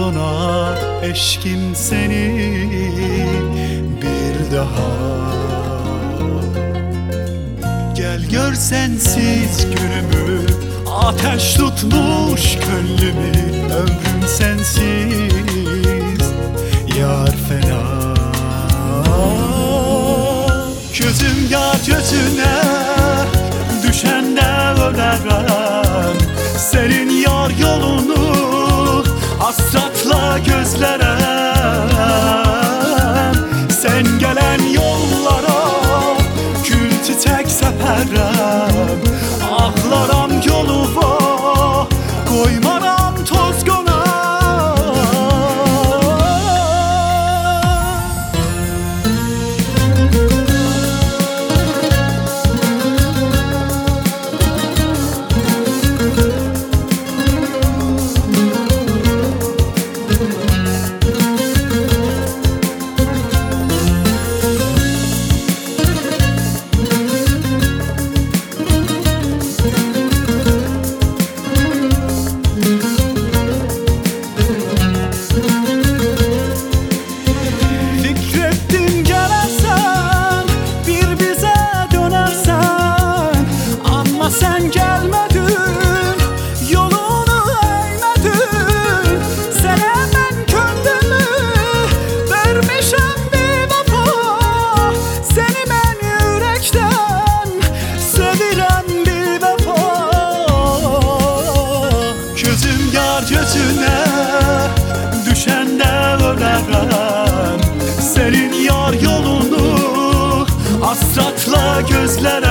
donar eşkim seni bir daha. Gel gör sensiz günümü, ateş tutmuş gönlümü, ömrüm sensiz yar fena. Gözüm yar gözüne düşende ölerem, senin yar yolunu hasratla gözlerem. Sen gelen yollara gül çiçek seperem, ağlaram yoluma koymaram toz konar. Sen gelmedin, yolunu eğmedin. Sen hemen gönlümü vermişem bir vefa. Seni ben yürekten sevirem bir vefa. Gözüm yar gözüne düşende ölerem, senin yar yolunu hasratla gözlerem.